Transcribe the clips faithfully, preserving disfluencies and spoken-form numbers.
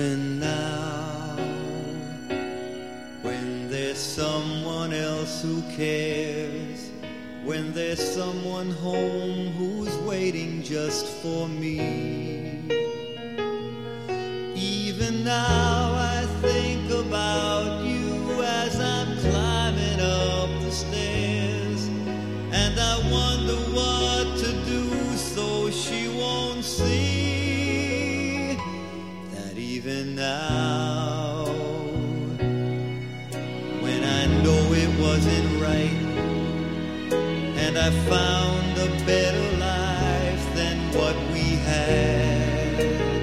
Even now, when there's someone else who cares, when there's someone home who's waiting just for me, even now I think about you as I'm climbing up the stairs, and I wonder what to do so she won't see that even now, when I know it wasn't right, and I found a better life than what we had,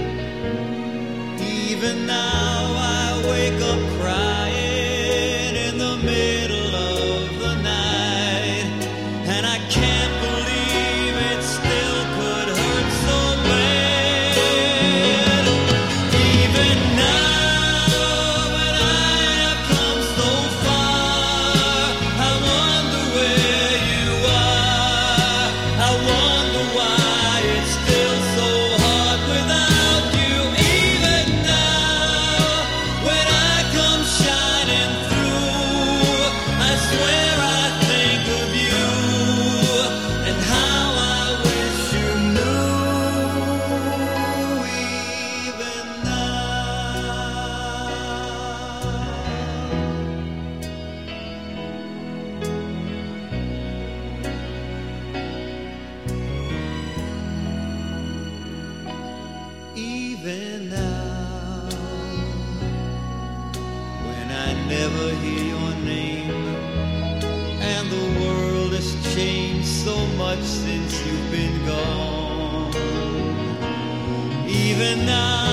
even now I wake up crying in the middle of the night, and I can't believe it still could hurt so bad. Even now, when I have come so far, I wonder where you are. I wonder why it's still so hard without you. Even now, when I come shining through, I swear I think of you and how I wish you knew. Even now, even now, when I never hear your name, and the world has changed so much since you've been gone. Even now,